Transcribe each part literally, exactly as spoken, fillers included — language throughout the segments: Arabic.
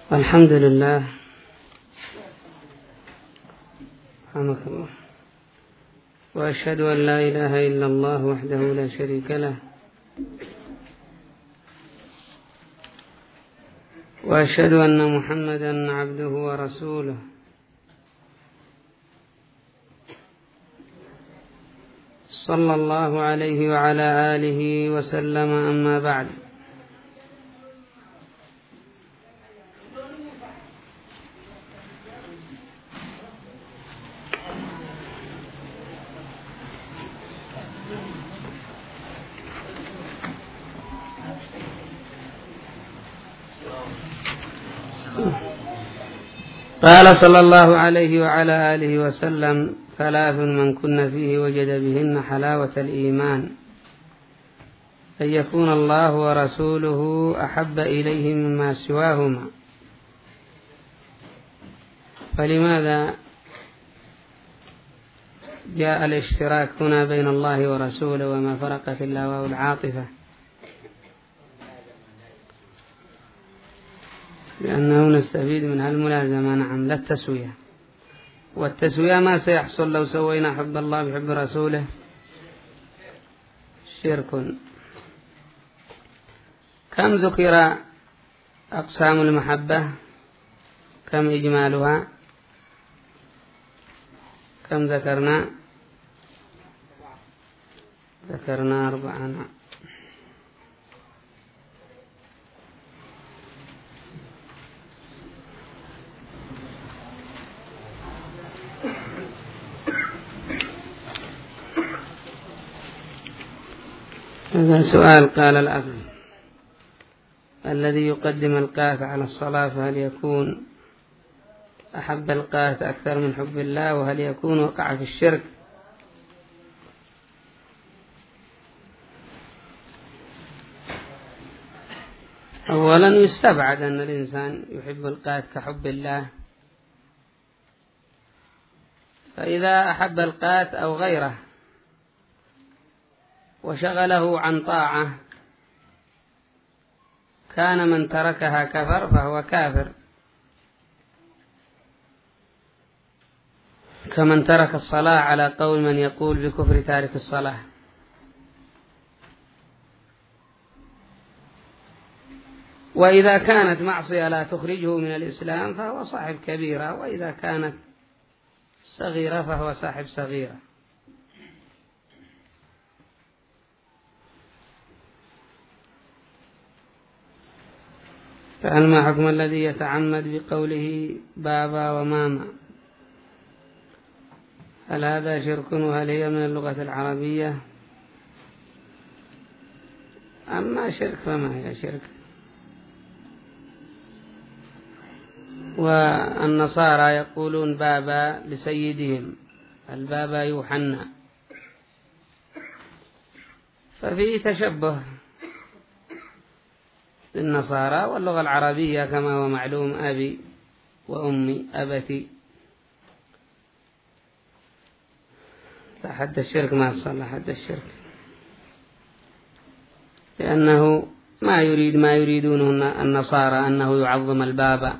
الحمد لله. رحمك الله. وأشهد أن لا إله إلا الله وحده لا شريك له، وأشهد أن محمدا عبده ورسوله، صلى الله عليه وعلى آله وسلم. أما بعد، قال صلى الله عليه وعلى آله وسلم: ثلاث من كن فيه وجد بهن حلاوة الإيمان: أن يكون الله ورسوله أحب إليه مما سواهما. فلماذا جاء الاشتراك هنا بين الله ورسوله وما فرقت الله والعاطفة؟ لأنه نستفيد منها الملازمة، نعم، لا التسوية. والتسوية ما سيحصل لو سوينا حب الله بحب رسوله؟ شرك. كم ذكر أقسام المحبة؟ كم إجمالها؟ كم ذكرنا؟ ذكرنا أربعة. هذا سؤال. قال الأخ: الذي يقدم القاف على الصلاة فهل يكون أحب القاف أكثر من حب الله؟ وهل يكون وقع في الشرك؟ أولا، يستبعد أن الإنسان يحب القاف كحب الله، فإذا أحب القاف أو غيره وشغله عن طاعة كان من تركها كفر فهو كافر، كمن ترك الصلاة على قول من يقول بكفر تارك الصلاة. وإذا كانت معصية لا تخرجه من الإسلام فهو صاحب كبيرة، وإذا كانت صغيرة فهو صاحب صغيرة. فهل ما حكم الذي يتعمد بقوله بابا وماما؟ هل هذا شرك؟ وهل هي من اللغة العربية؟ أما شرك فما هي شرك. والنصارى يقولون بابا لسيدهم، البابا يوحنا، ففي تشبه للنصارى واللغة العربية كما هو معلوم: أبي وأمي، أبتي. حد الشرك ما تصل حد الشرك، لأنه ما يريد ما يريدونه النصارى أنه يعظم البابا.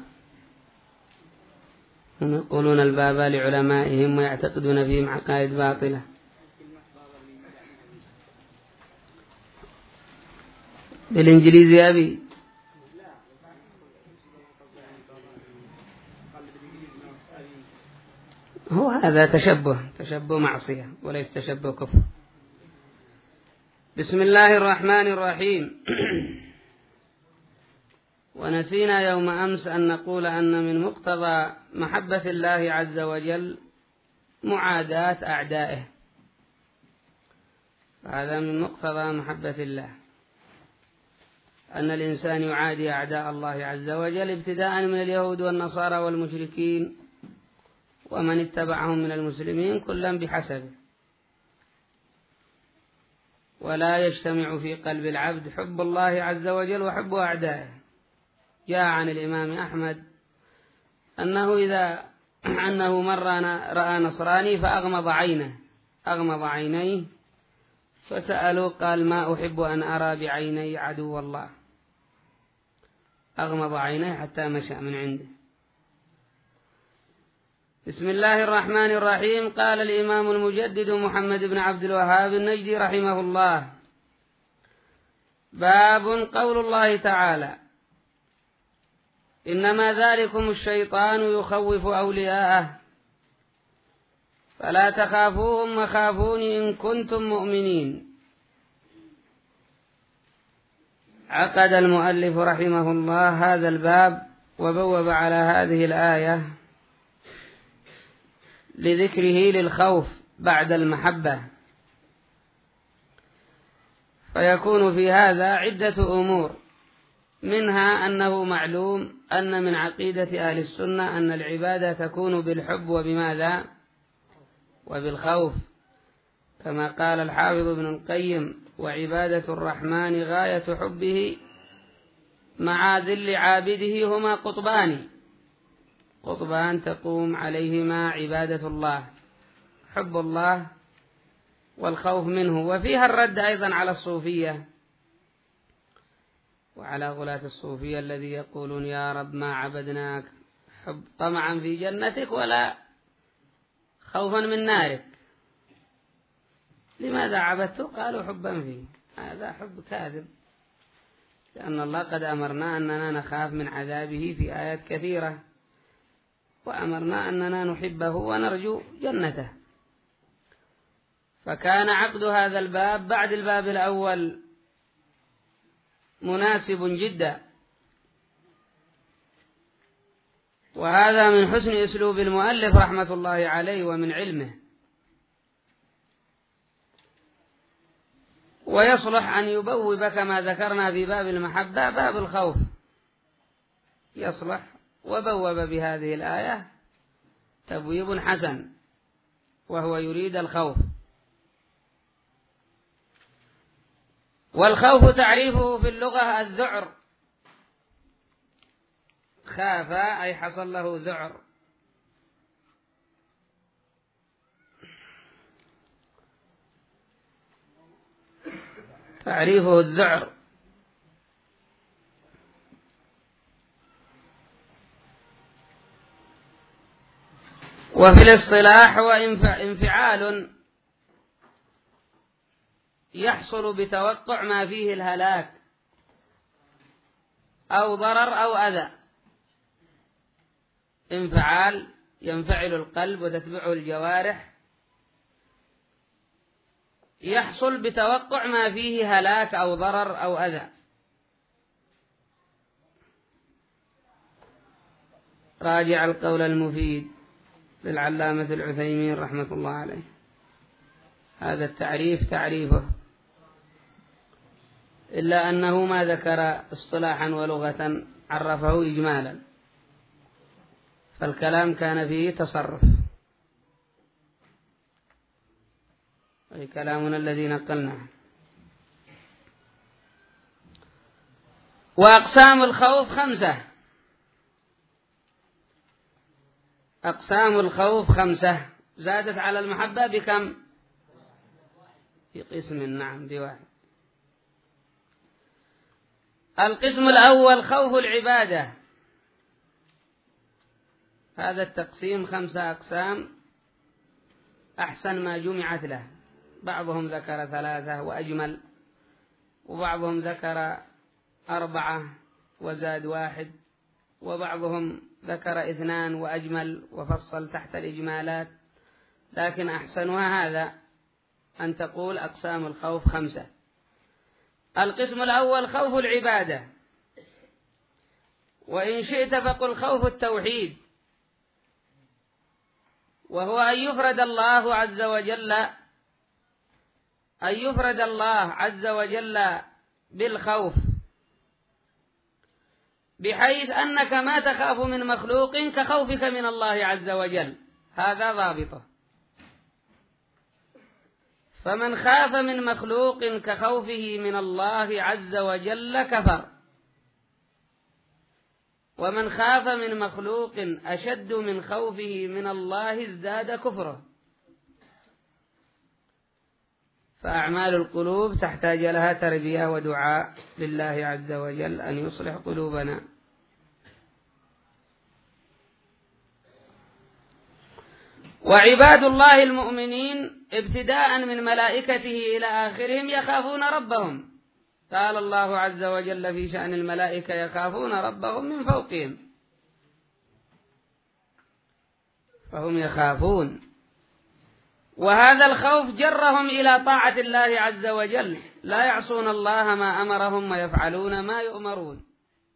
هم يقولون البابا لعلمائهم ويعتقدون فيهم عقائد باطلة. بالإنجليزي أبي. هو هذا تشبه تشبه معصية وليس تشبه كفر. بسم الله الرحمن الرحيم. ونسينا يوم أمس أن نقول أن من مقتضى محبة الله عز وجل معاداة أعدائه، هذا من مقتضى محبة الله، أن الإنسان يعادي أعداء الله عز وجل، ابتداء من اليهود والنصارى والمشركين ومن اتبعهم من المسلمين، كلا بحسبه. ولا يجتمع في قلب العبد حب الله عز وجل وحب أعدائه. جاء عن الإمام أحمد أنه إذا أنه مرة رأى نصراني فأغمض عينه أغمض عينيه فسألوا قال: ما أحب أن أرى بعيني عدو الله. أغمض عينيه حتى مشى من عنده. بسم الله الرحمن الرحيم. قال الإمام المجدد محمد بن عبد الوهاب النجدي رحمه الله: باب قول الله تعالى: إنما ذلكم الشيطان يخوف أولياءه فلا تخافوهم وخافوني إن كنتم مؤمنين. عقد المؤلف رحمه الله هذا الباب وبوب على هذه الآية لذكره للخوف بعد المحبة، فيكون في هذا عدة أمور، منها أنه معلوم أن من عقيدة أهل السنة أن العبادة تكون بالحب وبماذا؟ وبالخوف، كما قال الحافظ ابن القيم: وعبادة الرحمن غاية حبه مع ذل عابده هما قطبان قطبان تقوم عليهما عبادة الله، حب الله والخوف منه. وفيها الرد أيضا على الصوفية وعلى غلاة الصوفية الذي يقولون: يا رب ما عبدناك حب طمعا في جنتك ولا خوفا من نارك، لماذا عبدته؟ قالوا حبا فيه. هذا حب كاذب، لأن الله قد أمرنا أننا نخاف من عذابه في آيات كثيرة، وأمرنا أننا نحبه ونرجو جنته. فكان عقد هذا الباب بعد الباب الأول مناسب جدا، وهذا من حسن أسلوب المؤلف رحمة الله عليه ومن علمه، ويصلح أن يبوب كما ذكرنا في باب المحبة باب الخوف، يصلح، وبوب بهذه الآية تبويب حسن وهو يريد الخوف. والخوف تعريفه في اللغة الذعر، خاف أي حصل له ذعر. تعريفه الذعر. وفي الاصطلاح هو انفعال يحصل بتوقع ما فيه الهلاك أو ضرر أو أذى. انفعال ينفعل القلب وتتبعه الجوارح، يحصل بتوقع ما فيه هلاك أو ضرر أو أذى. راجع القول المفيد للعلامة العثيمين رحمة الله عليه، هذا التعريف تعريفه، إلا أنه ما ذكر اصطلاحا ولغة، عرفه إجمالا، فالكلام كان فيه تصرف. أي كلامنا الذي نقلناه. وأقسام الخوف خمسة. أقسام الخوف خمسة، زادت على المحبة بكم؟ بقسم، نعم بواحد. القسم الأول خوف العبادة، هذا التقسيم خمسة أقسام أحسن ما جمعت له، بعضهم ذكر ثلاثة وأجمل، وبعضهم ذكر أربعة وزاد واحد، وبعضهم ذكر اثنان وأجمل وفصل تحت الإجمالات، لكن أحسنها هذا أن تقول أقسام الخوف خمسة. القسم الأول خوف العبادة، وإن شئت فقل خوف التوحيد، وهو أن يفرد الله عز وجل أن يفرد الله عز وجل بالخوف، بحيث أنك ما تخاف من مخلوق كخوفك من الله عز وجل، هذا ضابطه. فمن خاف من مخلوق كخوفه من الله عز وجل كفر، ومن خاف من مخلوق أشد من خوفه من الله ازداد كفره. فأعمال القلوب تحتاج لها تربية ودعاء لله عز وجل أن يصلح قلوبنا وعباد الله المؤمنين ابتداء من ملائكته إلى آخرهم يخافون ربهم. قال الله عز وجل في شأن الملائكة يخافون ربهم من فوقهم، فهم يخافون، وهذا الخوف جرهم إلى طاعة الله عز وجل، لا يعصون الله ما أمرهم ويفعلون ما يؤمرون.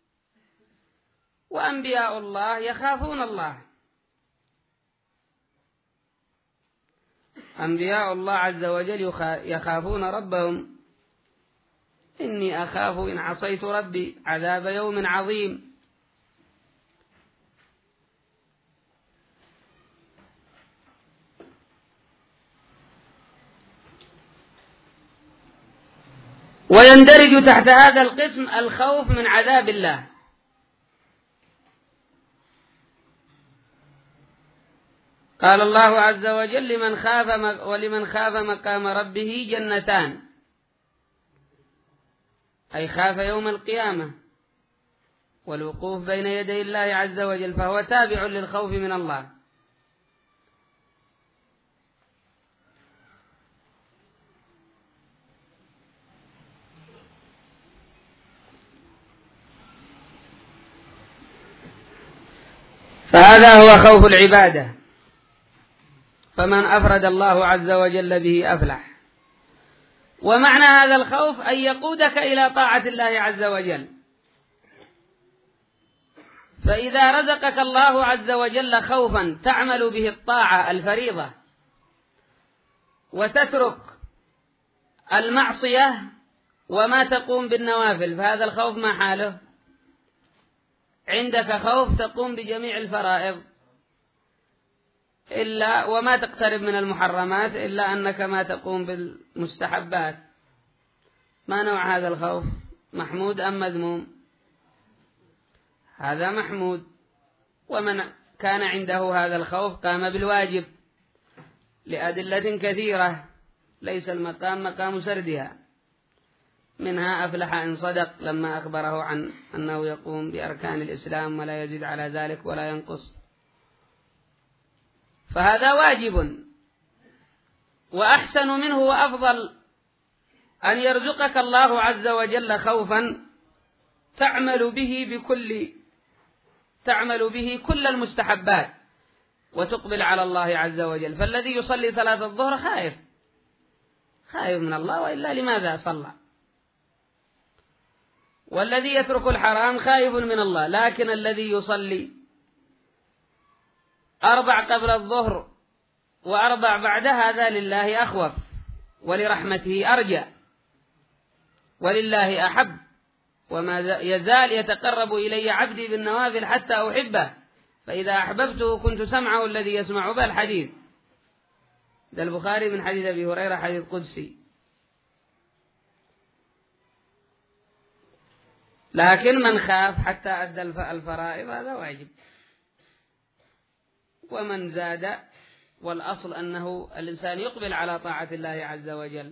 وأنبياء الله يخافون الله، أنبياء الله عز وجل يخافون ربهم. إني أخاف إن عصيت ربي عذاب يوم عظيم. ويندرج تحت هذا القسم الخوف من عذاب الله. قال الله عز وجل لمن خاف ولمن خاف مقام ربه جنتان، أي خاف يوم القيامة والوقوف بين يدي الله عز وجل، فهو تابع للخوف من الله. فهذا هو خوف العبادة، فمن أفرد الله عز وجل به أفلح. ومعنى هذا الخوف أن يقودك إلى طاعة الله عز وجل. فإذا رزقك الله عز وجل خوفا تعمل به الطاعة الفريضة وتترك المعصية وما تقوم بالنوافل، فهذا الخوف ما حاله؟ عندك خوف تقوم بجميع الفرائض إلا وما تقترب من المحرمات، إلا أنك ما تقوم بالمستحبات. ما نوع هذا الخوف؟ محمود أم مذموم؟ هذا محمود. ومن كان عنده هذا الخوف قام بالواجب لأدلة كثيرة ليس المقام مقام سردها، منها أفلح إن صدق لما أخبره عن أنه يقوم بأركان الإسلام ولا يزيد على ذلك ولا ينقص، فهذا واجب. وأحسن منه وأفضل أن يرزقك الله عز وجل خوفا تعمل به بكل تعمل به كل المستحبات وتقبل على الله عز وجل. فالذي يصلي ثلاث الظهر خائف خائف من الله، وإلا لماذا صلى؟ والذي يترك الحرام خائف من الله. لكن الذي يصلي أربع قبل الظهر وأربع بعد، هذا لله أخوف ولرحمته أرجى ولله أحب، وما يزال يتقرب إلي عبدي بالنوافل حتى أحبه، فإذا أحببته كنت سمعه الذي يسمع به الحديث. ده البخاري من حديث أبي هريرة حديث قدسي. لكن من خاف حتى أدى الفرائض هذا واجب. ومن زاد، والأصل أنه الإنسان يقبل على طاعة الله عز وجل،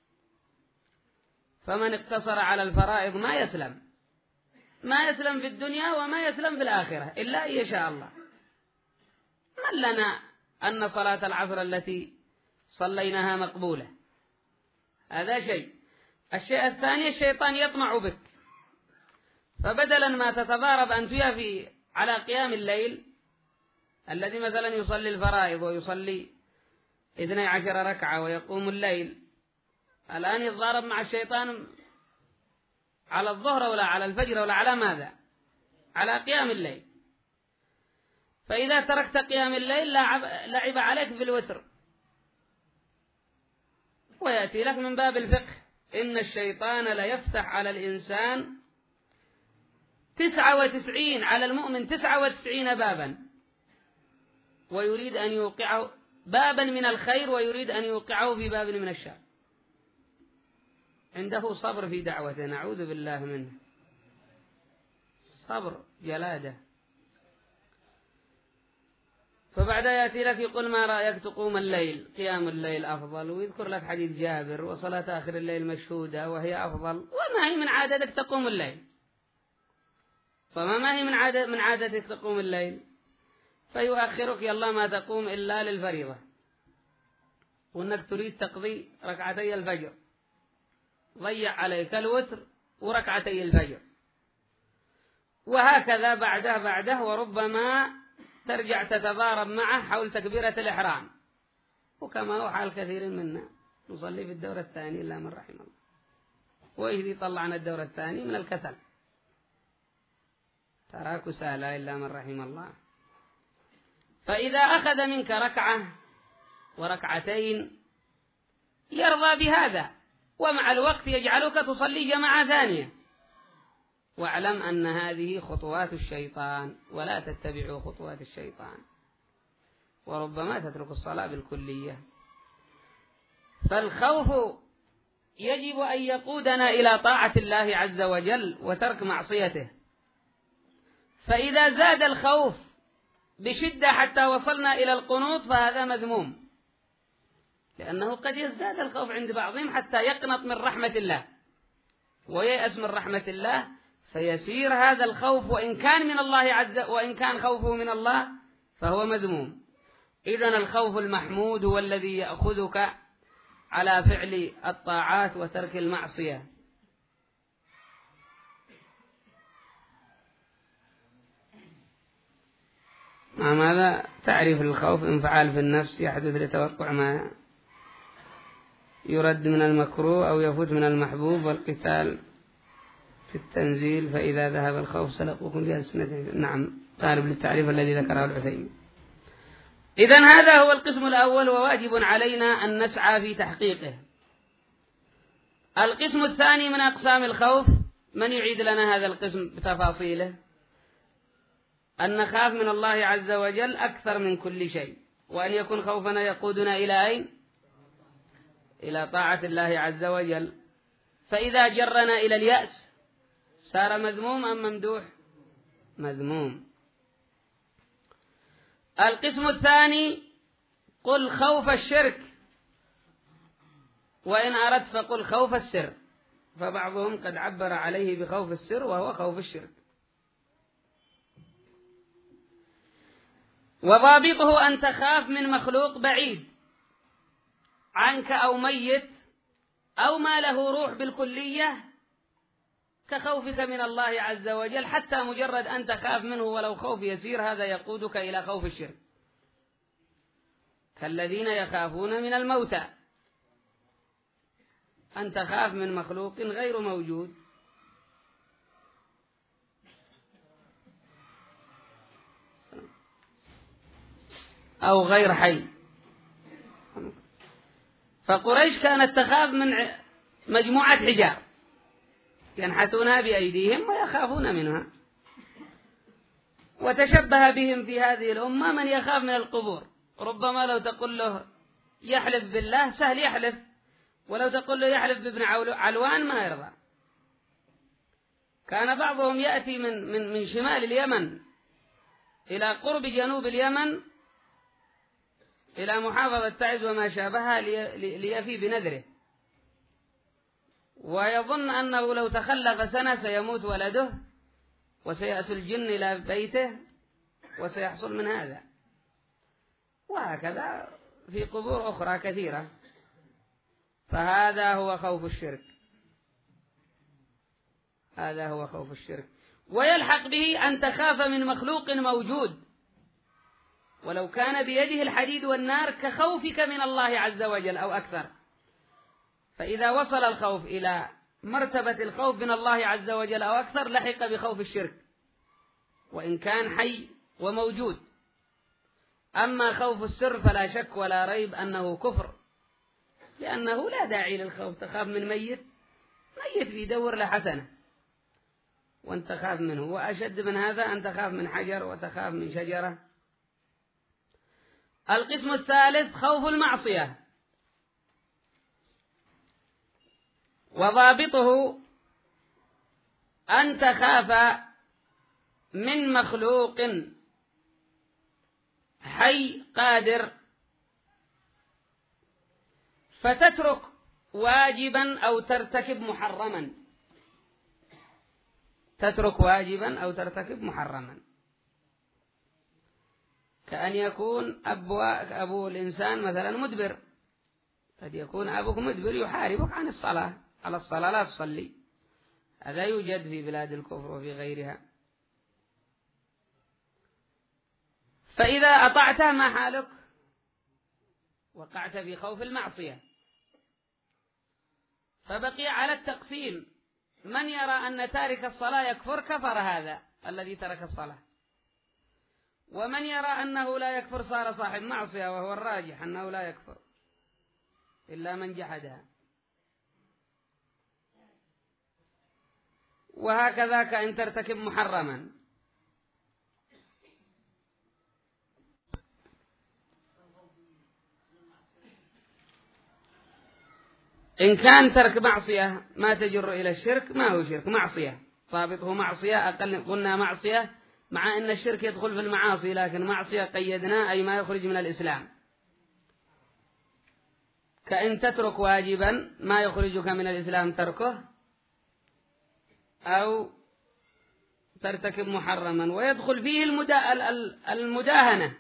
فمن اقتصر على الفرائض ما يسلم ما يسلم في الدنيا وما يسلم في الآخرة إلا إن يشاء الله. من لنا أن صلاة العصر التي صليناها مقبولة؟ هذا شيء. الشيء الثاني الشيطان يطمع بك، فبدلا ما تتضارب أن تيافي على قيام الليل، الذي مثلا يصلي الفرائض ويصلي اثني عشر ركعة ويقوم الليل، الآن يتضارب مع الشيطان على الظهر ولا على الفجر ولا على ماذا؟ على قيام الليل. فإذا تركت قيام الليل لعب عليك في الوتر، ويأتي لك من باب الفقه إن الشيطان ليفتح على الإنسان تسعة وتسعين على المؤمن تسعة وتسعين بابا، ويريد أن يوقعه بابا من الخير ويريد أن يوقعه في باب من الشر. عنده صبر في دعوته، نعوذ بالله منه، صبر جلادة. فبعد يأتي لك يقول ما رأيك تقوم الليل؟ قيام الليل أفضل، ويذكر لك حديث جابر وصلاة آخر الليل مشهودة وهي أفضل. وما هي من عادتك تقوم الليل؟ فما ما هي من عادة من عادتك تقوم الليل؟ فيؤخرك يلا ما تقوم إلا للفريضة، وأنك تريد تقضي ركعتي الفجر، ضيع عليك الوتر وركعتي الفجر، وهكذا بعده بعده، وربما ترجع تتضارب معه حول تكبيرة الإحرام، وكما هو حال كثير منا نصلي في الدورة الثانية إلا من رحم الله، ويجري طلعنا الدورة الثانية من الكسل، تراك سهلا إلا من رحم الله. فإذا أخذ منك ركعة وركعتين يرضى بهذا، ومع الوقت يجعلك تصلي جماعة ثانية، واعلم أن هذه خطوات الشيطان، ولا تتبعوا خطوات الشيطان، وربما تترك الصلاة بالكلية. فالخوف يجب أن يقودنا إلى طاعة الله عز وجل وترك معصيته، فإذا زاد الخوف بشدة حتى وصلنا إلى القنوط فهذا مذموم، لأنه قد يزداد الخوف عند بعضهم حتى يقنط من رحمة الله وييأس من رحمة الله، فيسير هذا الخوف وإن كان من الله عز وإن كان خوفه من الله فهو مذموم. إذن الخوف المحمود هو الذي يأخذك على فعل الطاعات وترك المعصية. مع ماذا تعرف الخوف انفعال في النفس يحدث لتوقع ما يرد من المكروه أو يفوت من المحبوب، والقتال في التنزيل، فإذا ذهب الخوف سلقوكم في ألسنتهم. نعم، قارب للتعريف الذي ذكره العثيمين. إذن هذا هو القسم الأول، وواجب علينا أن نسعى في تحقيقه. القسم الثاني من أقسام الخوف، من يعيد لنا هذا القسم بتفاصيله؟ أن نخاف من الله عز وجل أكثر من كل شيء، وأن يكون خوفنا يقودنا إلى أين؟ إلى طاعة الله عز وجل. فإذا جرنا إلى اليأس صار مذموم أم ممدوح؟ مذموم. القسم الثاني قل خوف الشرك، وإن أردت فقل خوف السر، فبعضهم قد عبر عليه بخوف السر وهو خوف الشرك. وضابطه أن تخاف من مخلوق بعيد عنك أو ميت أو ما له روح بالكلية، كخوفك من الله عز وجل، حتى مجرد أن تخاف منه ولو خوف يسير هذا يقودك إلى خوف الشرك، كالذين يخافون من الموتى، أن تخاف من مخلوق غير موجود. أو غير حي. فقريش كانت تخاف من مجموعة حجار ينحتونها بأيديهم ويخافون منها، وتشبه بهم في هذه الأمة من يخاف من القبور، ربما لو تقول له يحلف بالله سهل يحلف، ولو تقول له يحلف بابن علوان ما يرضى. كان بعضهم يأتي من, من, من شمال اليمن إلى قرب جنوب اليمن إلى محافظة تعز وما شابهها ليفي بنذره، ويظن أنه لو تخلف سنة سيموت ولده وسيأتي الجن إلى بيته وسيحصل من هذا، وهكذا في قبور أخرى كثيرة. فهذا هو خوف الشرك، هذا هو خوف الشرك. ويلحق به أن تخاف من مخلوق موجود ولو كان بيده الحديد والنار، كخوفك من الله عز وجل أو أكثر. فإذا وصل الخوف إلى مرتبة الخوف من الله عز وجل أو أكثر لحق بخوف الشرك وإن كان حي وموجود. أما خوف السر فلا شك ولا ريب أنه كفر، لأنه لا داعي للخوف. تخاف من ميت، ميت بيدور لحسنة وأنت تخاف منه، وأشد من هذا أن تخاف من حجر وتخاف من شجرة. القسم الثالث خوف المعصية، وضابطه أن تخاف من مخلوق حي قادر فتترك واجبا أو ترتكب محرما، تترك واجبا أو ترتكب محرما، كأن يكون أبو, أبو الإنسان مثلا مدبر، قد يكون أبوك مدبر يحاربك عن الصلاة، على الصلاة لا تصلي. هذا يوجد في بلاد الكفر وفي غيرها. فإذا أطعته ما حالك؟ وقعت في خوف المعصية. فبقي على التقسيم، من يرى أن تارك الصلاة يكفر كفر هذا الذي ترك الصلاة، ومن يرى أنه لا يكفر صار صاحب معصية، وهو الراجح أنه لا يكفر إلا من جحدها. وهكذا كأن ترتكب محرما. إن كان ترك معصية ما تجر إلى الشرك ما هو شرك، معصية ضابطه معصية، أقل قلنا معصية، مع أن الشرك يدخل في المعاصي، لكن معصية قيدنا أي ما يخرج من الإسلام. كأن تترك واجبا ما يخرجك من الإسلام تركه، أو ترتكب محرما، ويدخل فيه المداهنة،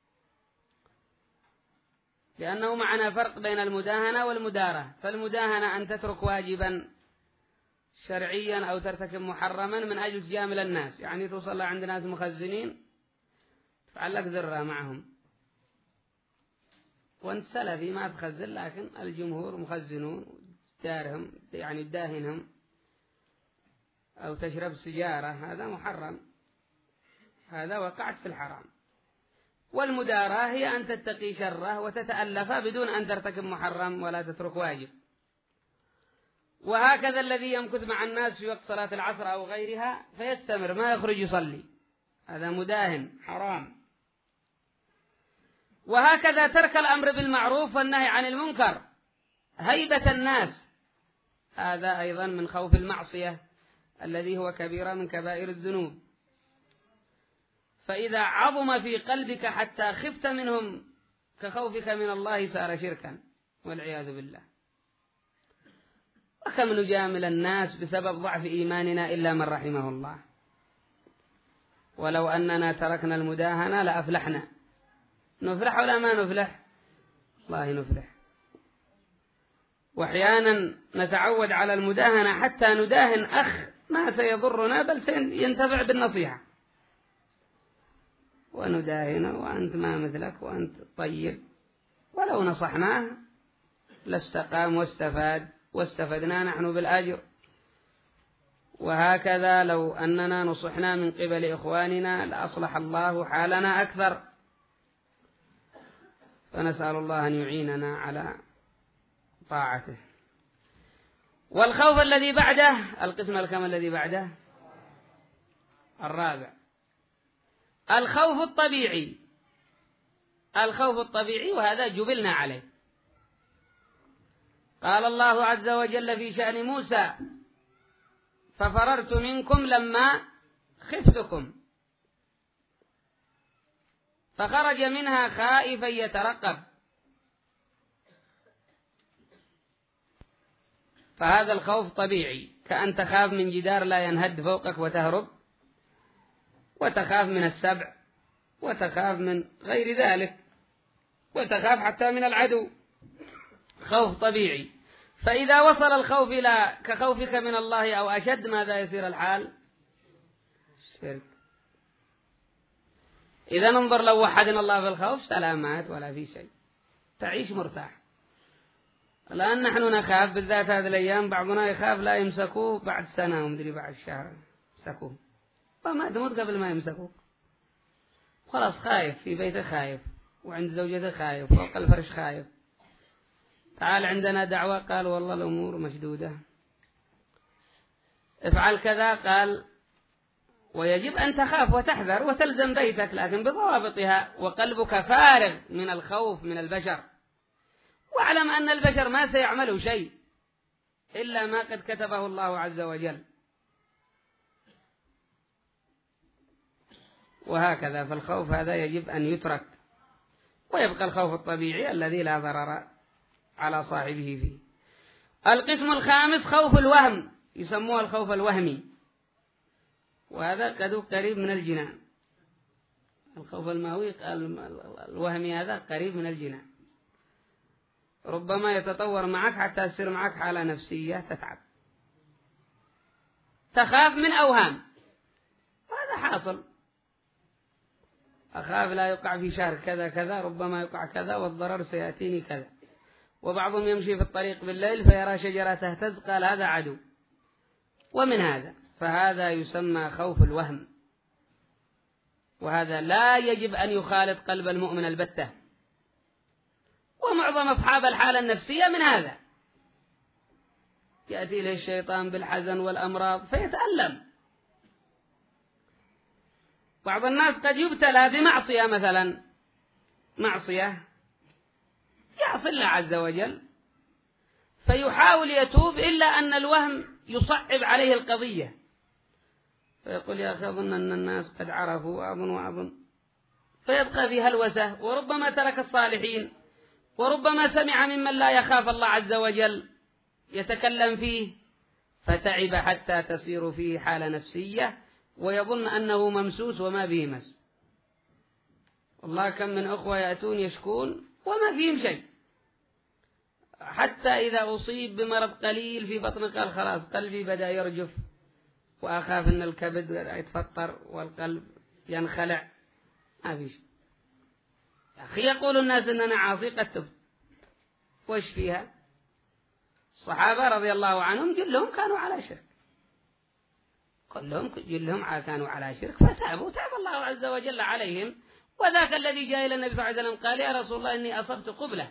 لأنه معنا فرق بين المداهنة والمدارة. فالمداهنة أن تترك واجبا شرعيا أو ترتكب محرما من أجل تجامل الناس، يعني توصل عند ناس مخزنين تفعلك ذرة معهم، وانت سلفي ما تخزن، لكن الجمهور مخزنون دارهم يعني تداهنهم، أو تشرب سجارة، هذا محرم، هذا وقعت في الحرام. والمداراة هي أن تتقي شره وتتألف بدون أن ترتكب محرم ولا تترك واجب. وهكذا الذي يمكث مع الناس في وقت صلاة العصر أو غيرها فيستمر ما يخرج يصلي، هذا مداهن حرام. وهكذا ترك الأمر بالمعروف والنهي عن المنكر هيبة الناس، هذا أيضا من خوف المعصية الذي هو كبيرة من كبائر الذنوب. فإذا عظم في قلبك حتى خفت منهم كخوفك من الله صار شركا والعياذ بالله. وكم نجامل الناس بسبب ضعف إيماننا إلا من رحمه الله، ولو أننا تركنا المداهنة لأفلحنا. نفلح ولا ما نفلح؟ والله نفلح. وأحيانا نتعود على المداهنة حتى نداهن أخ ما سيضرنا بل سينتفع بالنصيحة، ونداهنه وأنت ما مثلك وأنت طيب، ولو نصحناه لاستقام واستفاد، واستفدنا نحن بالأجر. وهكذا لو أننا نصحنا من قبل إخواننا لأصلح الله حالنا أكثر. فنسأل الله أن يعيننا على طاعته. والخوف الذي بعده، القسم الكم الذي بعده الرابع، الخوف الطبيعي. الخوف الطبيعي وهذا جبلنا عليه. قال الله عز وجل في شأن موسى: ففررت منكم لما خفتكم فخرج منها خائفا يترقب. فهذا الخوف طبيعي، كأن تخاف من جدار لا ينهد فوقك وتهرب، وتخاف من السبع، وتخاف من غير ذلك، وتخاف حتى من العدو. خوف طبيعي. فإذا وصل الخوف إلى كخوفك من الله أو أشد ماذا يصير الحال؟ شرك. إذا ننظر لو وحدنا الله في الخوف سلامات ولا في شيء، تعيش مرتاح. الآن نحن نخاف بالذات هذه الأيام، بعضنا يخاف لا يمسكوه بعد سنة ومدري بعد شهر يمسكوه، وما تموت قبل ما يمسكوه، خلاص خايف في بيته، خايف وعند زوجته خايف، فوق الفرش خايف. تعال عندنا دعوة، قال والله الأمور مشدودة، افعل كذا، قال ويجب أن تخاف وتحذر وتلزم بيتك لكن بضوابطها، وقلبك فارغ من الخوف من البشر. واعلم أن البشر ما سيعملوا شيء إلا ما قد كتبه الله عز وجل. وهكذا فالخوف هذا يجب أن يترك، ويبقى الخوف الطبيعي الذي لا ضرر على صاحبه فيه. القسم الخامس خوف الوهم، يسموه الخوف الوهمي، وهذا قد قريب من الجنان. الخوف المهوي الوهمي هذا قريب من الجنان، ربما يتطور معك حتى يصير معك حالة نفسية تتعب، تخاف من أوهام، وهذا حاصل. أخاف لا يقع في شهر كذا كذا، ربما يقع كذا والضرر سيأتيني كذا. وبعضهم يمشي في الطريق بالليل فيرى شجرة تهتز قال هذا عدو، ومن هذا فهذا يسمى خوف الوهم، وهذا لا يجب أن يخالط قلب المؤمن البتة. ومعظم أصحاب الحالة النفسية من هذا، يأتي إليه الشيطان بالحزن والأمراض فيتألم. بعض الناس قد يبتلى بمعصية مثلا، معصية يعصي الله عز وجل فيحاول يتوب، إلا أن الوهم يصعب عليه القضية، فيقول يا أخي أظن أن الناس قد عرفوا وأظن وأظن، فيبقى في هلوسة، وربما ترك الصالحين، وربما سمع ممن لا يخاف الله عز وجل يتكلم فيه فتعب حتى تصير فيه حالة نفسية ويظن أنه ممسوس وما به مس. والله كم من أخوة يأتون يشكون وما فيهم شيء، حتى إذا أصيب بمرض قليل في بطنه قال خلاص قلبي بدأ يرجف وأخاف أن الكبد يتفطر والقلب ينخلع، ما في شيء. يا أخي يقول الناس أننا عاصي قد تبت، وش فيها؟ الصحابة رضي الله عنهم جلهم كانوا على شرك، كلهم جلهم كانوا على شرك فتابوا، تاب الله عز وجل عليهم. وذاك الذي جاء إلى النبي صلى الله عليه وسلم قال يا رسول الله إني أصبت قبلة،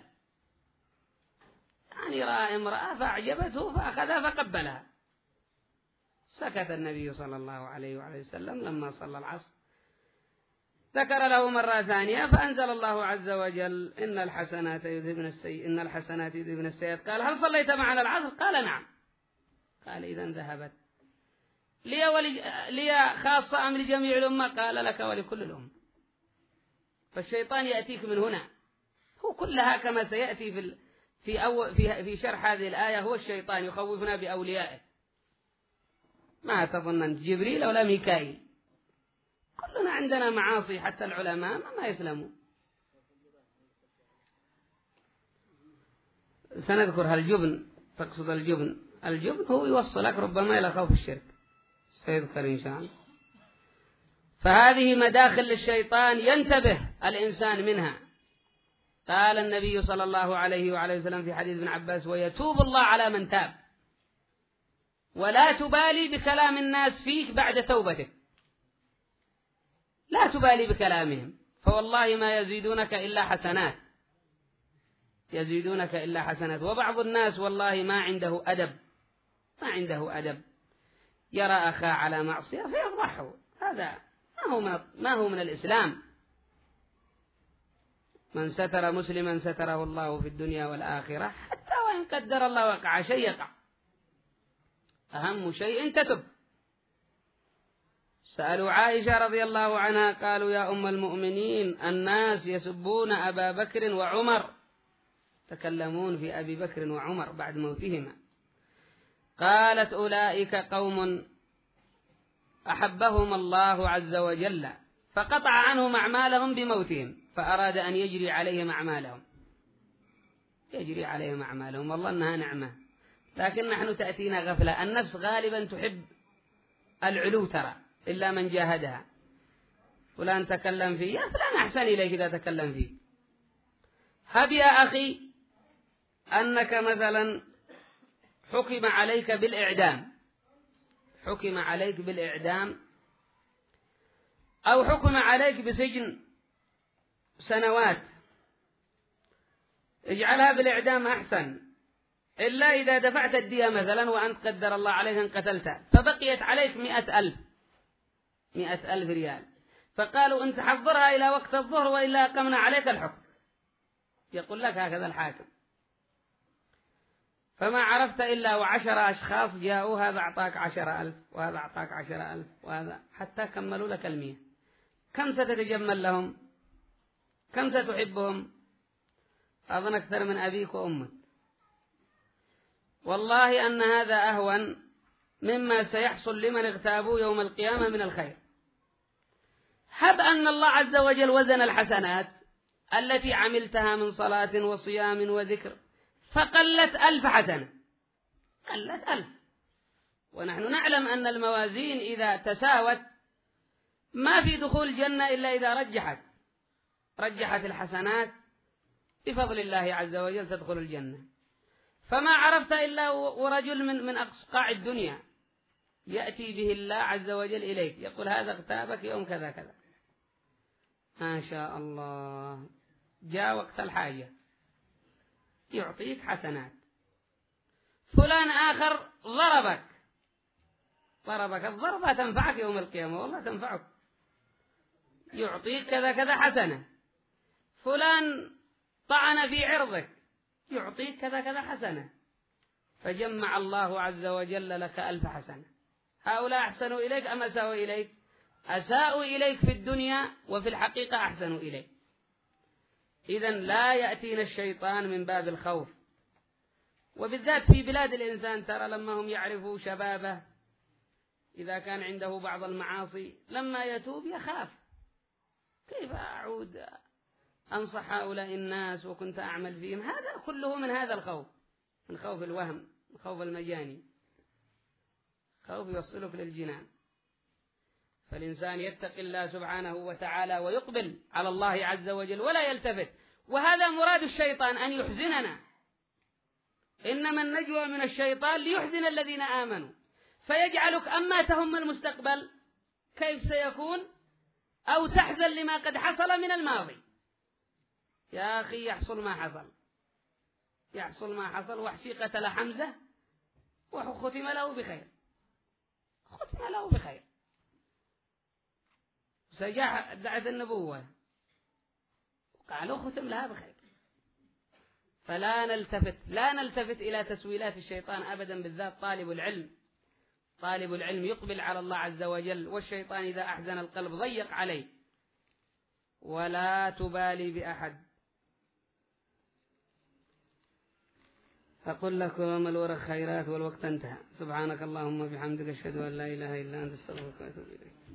يعني رأى امرأة فأعجبته فأخذها فقبلها، سكت النبي صلى الله عليه وعليه وسلم. لما صلى العصر ذكر له مرة ثانية فأنزل الله عز وجل إن الحسنات يذهبن السيئات إن الحسنات يذهبن السيئات. قال هل صليت معنا العصر؟ قال نعم. قال إذن ذهبت. لي, ولي لي خاصة أم لجميع الأمة؟ قال لك ولكل الأمة. فالشيطان يأتيك من هنا، هو كلها كما سيأتي في في أو في في شرح هذه الآية، هو الشيطان يخوفنا بأوليائه. ما تظن أنت جبريل ولا ميكائيل، كلنا عندنا معاصي، حتى العلماء ما يسلموا. سنذكر الجبن، تقصد الجبن، الجبن هو يوصلك ربما إلى خوف الشرك، سيذكر إن شاء الله. فهذه مداخل للشيطان ينتبه الإنسان منها. قال النبي صلى الله عليه وعليه وسلم في حديث ابن عباس ويتوب الله على من تاب، ولا تبالي بكلام الناس فيك بعد توبتك، لا تبالي بكلامهم، فوالله ما يزيدونك إلا حسنات، يزيدونك إلا حسنات. وبعض الناس والله ما عنده أدب، ما عنده أدب، يرى أخاه على معصية فيفضحه، هذا ما هو من ما هو من الإسلام. من ستر مسلما ستره الله في الدنيا والآخرة، حتى وإن قدر الله وقع شيء يقع، أهم شيء تتب. سألوا عائشة رضي الله عنها قالوا يا أم المؤمنين الناس يسبون أبا بكر وعمر، تكلمون في أبي بكر وعمر بعد موتهما. قالت أولئك قوم أحبهم الله عز وجل فقطع عنهم أعمالهم بموتهم، فأراد أن يجري عليهم أعمالهم، يجري عليهم أعمالهم. والله أنها نعمة، لكن نحن تأتينا غفلة. النفس غالبا تحب العلو ترى، إلا من جاهدها. فلان تكلم فيه، يا فلان أحسن إليك إذا تكلم فيه. هب يا أخي أنك مثلا حكم عليك بالإعدام، حكم عليك بالإعدام أو حكم عليك بسجن سنوات، اجعلها بالإعدام أحسن، إلا إذا دفعت الدية مثلا وأنت قدر الله عليك أن قتلت فبقيت عليك مئة ألف مئة ألف ريال، فقالوا أنت حضرها إلى وقت الظهر وإلا أقمنا عليك الحكم. يقول لك هكذا الحاكم، فما عرفت إلا وعشر أشخاص جاءوا، هذا أعطاك عشر ألف وهذا أعطاك عشر ألف وهذا، حتى كملوا لك المية. كم ستتجمل لهم؟ كم ستحبهم؟ أظن أكثر من أبيك وأمك. والله أن هذا أهون مما سيحصل لمن اغتابوا يوم القيامة من الخير. هب أن الله عز وجل وزن الحسنات التي عملتها من صلاة وصيام وذكر فقلت ألف حسنة، قلت ألف، ونحن نعلم أن الموازين إذا تساوت ما في دخول الجنة إلا إذا رجحت رجحت الحسنات بفضل الله عز وجل تدخل الجنة. فما عرفت إلا ورجل من من أقصى الدنيا يأتي به الله عز وجل إليك يقول هذا كتابك يوم كذا كذا، ما شاء الله جاء وقت الحاجة يعطيك حسنات. فلان آخر ضربك ضربك الضربة تنفعك يوم القيامة، والله تنفعك، يعطيك كذا كذا حسنة. فلان طعن في عرضك يعطيك كذا كذا حسنة. فجمع الله عز وجل لك ألف حسنة. هؤلاء أحسنوا إليك أم أساءوا إليك؟ أساءوا إليك في الدنيا وفي الحقيقة أحسنوا إليك. إذن لا يأتينا الشيطان من باب الخوف، وبالذات في بلاد الإنسان ترى لما هم يعرفوا شبابه إذا كان عنده بعض المعاصي لما يتوب يخاف، كيف أعود أنصح هؤلاء الناس وكنت أعمل فيهم؟ هذا كله من هذا الخوف، من خوف الوهم، من خوف المجاني، خوف يوصلك للجنان. فالإنسان يتقي الله سبحانه وتعالى ويقبل على الله عز وجل ولا يلتفت. وهذا مراد الشيطان أن يحزننا، إنما النجوى من الشيطان ليحزن الذين آمنوا، فيجعلك أما تهم المستقبل كيف سيكون أو تحزن لما قد حصل من الماضي. يا أخي يحصل ما حصل، يحصل ما حصل. وحشي قتل حمزة وختم له بخير، ختم له بخير، سجاح دعت النبوة قالوا ختم لها بخير. فلا نلتفت لا نلتفت إلى تسويلات الشيطان أبدا، بالذات طالب العلم. طالب العلم يقبل على الله عز وجل، والشيطان إذا أحزن القلب ضيق عليه. ولا تبالي بأحد. أقول لكم الورق خيرات والوقت انتهى. سبحانك اللهم وبحمدك أشهد أن لا إله إلا أنت أستغفرك وأتوب إليك.